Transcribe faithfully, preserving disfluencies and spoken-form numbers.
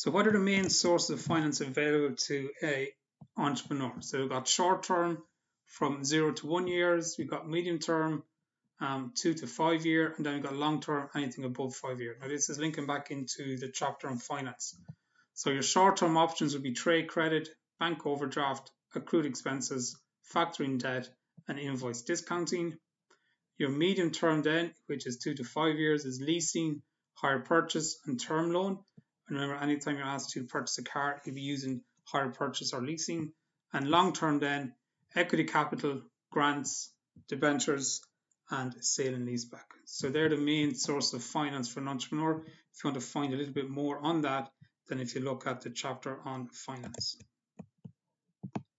So what are the main sources of finance available to a entrepreneur? So we've got short term from zero to one years, we've got medium term, um, two to five year, and then we've got long term, anything above five year. Now this is linking back into the chapter on finance. So your short term options would be trade credit, bank overdraft, accrued expenses, factoring debt, and invoice discounting. Your medium term then, which is two to five years, is leasing, hire purchase, and term loan. And remember, anytime you're asked to purchase a car, you'll be using hire purchase or leasing. And long term then, equity capital, grants, debentures, and sale and leaseback. So they're the main source of finance for an entrepreneur. If you want to find a little bit more on that, than if you look at the chapter on finance.